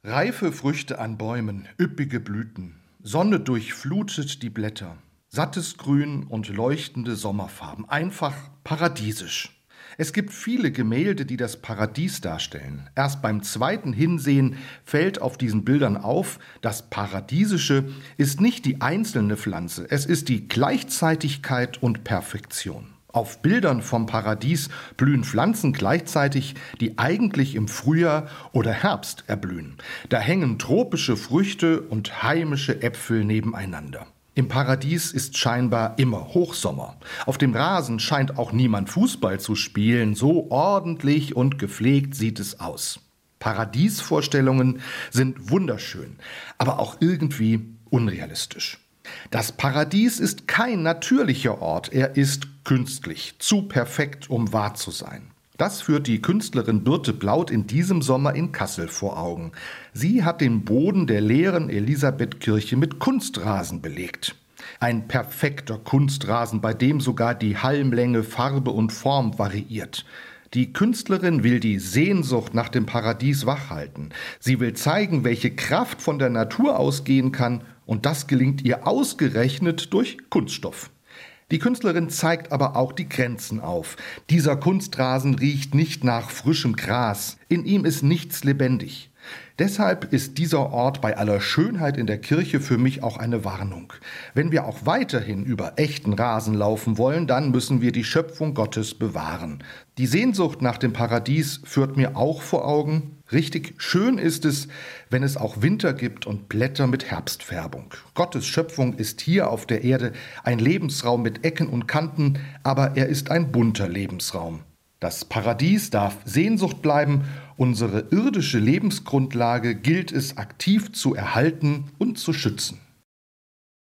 Reife Früchte an Bäumen, üppige Blüten, Sonne durchflutet die Blätter, sattes Grün und leuchtende Sommerfarben, einfach paradiesisch. Es gibt viele Gemälde, die das Paradies darstellen. Erst beim zweiten Hinsehen fällt auf diesen Bildern auf, das Paradiesische ist nicht die einzelne Pflanze, es ist die Gleichzeitigkeit und Perfektion. Auf Bildern vom Paradies blühen Pflanzen gleichzeitig, die eigentlich im Frühjahr oder Herbst erblühen. Da hängen tropische Früchte und heimische Äpfel nebeneinander. Im Paradies ist scheinbar immer Hochsommer. Auf dem Rasen scheint auch niemand Fußball zu spielen, so ordentlich und gepflegt sieht es aus. Paradiesvorstellungen sind wunderschön, aber auch irgendwie unrealistisch. Das Paradies ist kein natürlicher Ort, er ist künstlich, zu perfekt, um wahr zu sein. Das führt die Künstlerin Birte Blaut in diesem Sommer in Kassel vor Augen. Sie hat den Boden der leeren Elisabethkirche mit Kunstrasen belegt. Ein perfekter Kunstrasen, bei dem sogar die Halmlänge, Farbe und Form variiert. Die Künstlerin will die Sehnsucht nach dem Paradies wachhalten. Sie will zeigen, welche Kraft von der Natur ausgehen kann, und das gelingt ihr ausgerechnet durch Kunststoff. Die Künstlerin zeigt aber auch die Grenzen auf. Dieser Kunstrasen riecht nicht nach frischem Gras. In ihm ist nichts lebendig. Deshalb ist dieser Ort bei aller Schönheit in der Kirche für mich auch eine Warnung. Wenn wir auch weiterhin über echten Rasen laufen wollen, dann müssen wir die Schöpfung Gottes bewahren. Die Sehnsucht nach dem Paradies führt mir auch vor Augen. Richtig schön ist es, wenn es auch Winter gibt und Blätter mit Herbstfärbung. Gottes Schöpfung ist hier auf der Erde ein Lebensraum mit Ecken und Kanten, aber er ist ein bunter Lebensraum. Das Paradies darf Sehnsucht bleiben, unsere irdische Lebensgrundlage gilt es aktiv zu erhalten und zu schützen.